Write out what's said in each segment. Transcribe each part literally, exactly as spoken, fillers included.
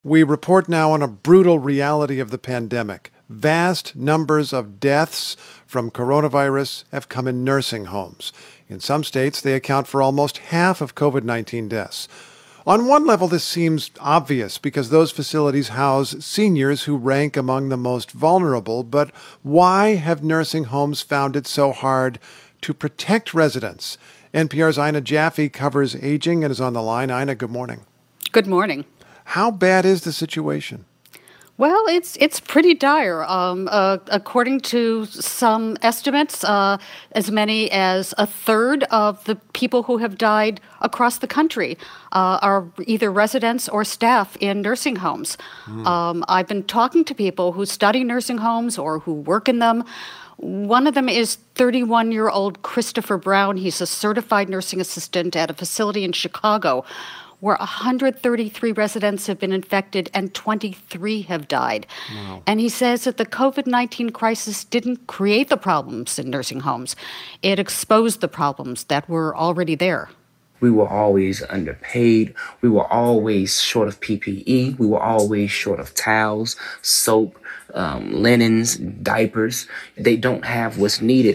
We report now on a brutal reality of the pandemic. Vast numbers of deaths from coronavirus have come in nursing homes. In some states, they account for almost half of covid nineteen deaths. On one level, this seems obvious because those facilities house seniors who rank among the most vulnerable. But why have nursing homes found it so hard to protect residents? N P R's Ina Jaffe covers aging and is on the line. Ina, good morning. Good morning. How bad is the situation? Well, it's it's pretty dire. Um, uh, according to some estimates, uh, as many as a third of the people who have died across the country uh, are either residents or staff in nursing homes. Mm. Um, I've been talking to people who study nursing homes or who work in them. One of them is thirty-one-year-old Christopher Brown. He's a certified nursing assistant at a facility in Chicago, where one hundred thirty-three residents have been infected and twenty-three have died. Wow. And he says that the covid nineteen crisis didn't create the problems in nursing homes. It exposed the problems that were already there. We were always underpaid. We were always short of P P E. We were always short of towels, soap, um, linens, diapers. They don't have what's needed.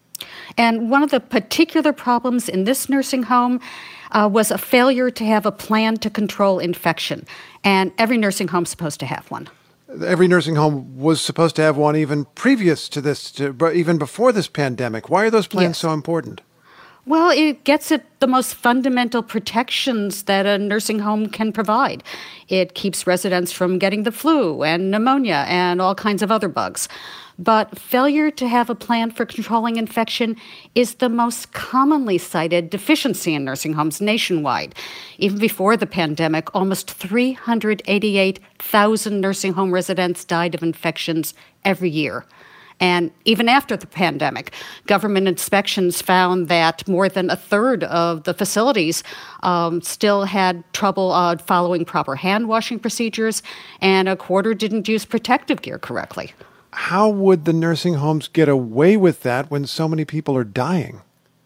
And one of the particular problems in this nursing home Uh, was a failure to have a plan to control infection. And every nursing home is supposed to have one. Every nursing home was supposed to have one even previous to this, to, even before this pandemic. Why are those plans Yes. so important? Well, it gets at the most fundamental protections that a nursing home can provide. It keeps residents from getting the flu and pneumonia and all kinds of other bugs. But failure to have a plan for controlling infection is the most commonly cited deficiency in nursing homes nationwide. Even before the pandemic, almost three hundred eighty-eight thousand nursing home residents died of infections every year. And even after the pandemic, government inspections found that more than a third of the facilities um, still had trouble uh, following proper hand washing procedures, and a quarter didn't use protective gear correctly. How would the nursing homes get away with that when so many people are dying?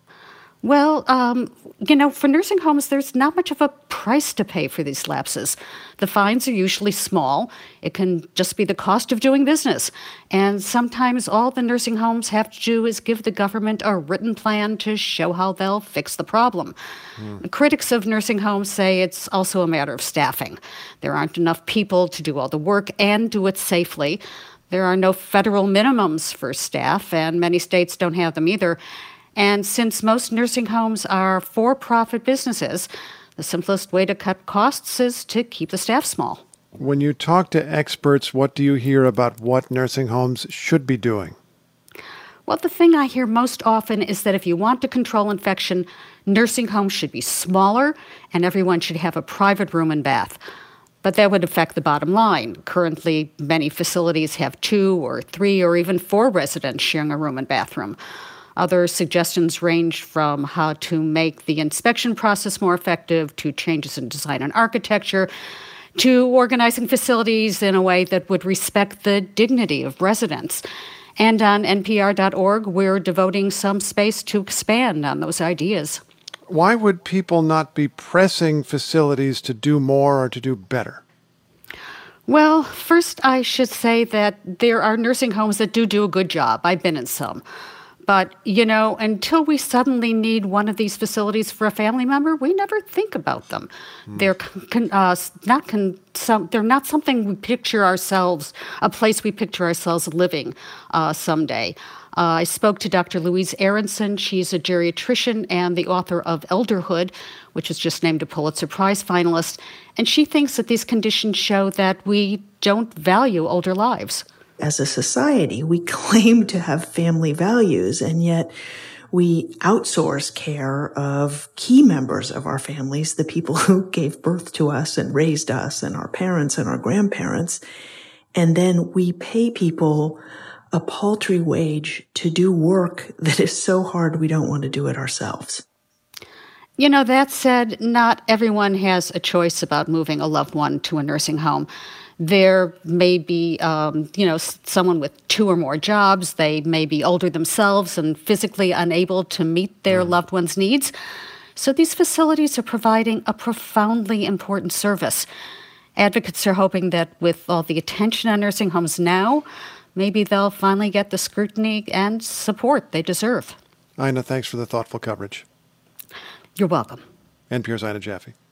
Well, um, you know, for nursing homes, there's not much of a price to pay for these lapses. The fines are usually small. It can just be the cost of doing business. And sometimes all the nursing homes have to do is give the government a written plan to show how they'll fix the problem. Mm. Critics of nursing homes say it's also a matter of staffing. There aren't enough people to do all the work and do it safely. There are no federal minimums for staff, and many states don't have them either. And since most nursing homes are for-profit businesses, the simplest way to cut costs is to keep the staff small. When you talk to experts, what do you hear about what nursing homes should be doing? Well, the thing I hear most often is that if you want to control infection, nursing homes should be smaller and everyone should have a private room and bath. But that would affect the bottom line. Currently, many facilities have two or three or even four residents sharing a room and bathroom. Other suggestions range from how to make the inspection process more effective, to changes in design and architecture, to organizing facilities in a way that would respect the dignity of residents. And on N P R dot org, we're devoting some space to expand on those ideas. Why would people not be pressing facilities to do more or to do better? Well, first I should say that there are nursing homes that do do a good job. I've been in some. But, you know, until we suddenly need one of these facilities for a family member, we never think about them. Mm. They're con- uh, not con- some, they're not something we picture ourselves, a place we picture ourselves living uh, someday. Uh, I spoke to Doctor Louise Aronson. She's a geriatrician and the author of Elderhood, which was just named a Pulitzer Prize finalist. And she thinks that these conditions show that we don't value older lives. As a society, we claim to have family values, and yet we outsource care of key members of our families, the people who gave birth to us and raised us, and our parents and our grandparents. And then we pay people a paltry wage to do work that is so hard we don't want to do it ourselves. You know, that said, not everyone has a choice about moving a loved one to a nursing home. There may be, um, you know, someone with two or more jobs. They may be older themselves and physically unable to meet their loved one's needs. So these facilities are providing a profoundly important service. Advocates are hoping that with all the attention on nursing homes now, maybe they'll finally get the scrutiny and support they deserve. Ina, thanks for the thoughtful coverage. You're welcome. N P R's Ina Jaffe.